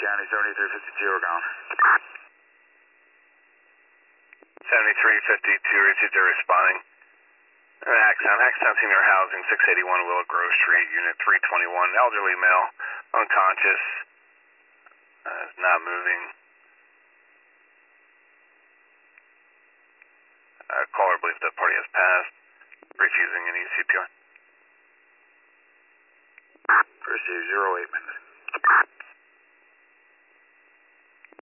County, 7352, gone. 7352, received a responding. Hackstown Senior Housing, 681 Willow Grove Street, Unit 321, elderly male, unconscious, not moving. Caller believes the party has passed, refusing any CPR. Received 08 minutes.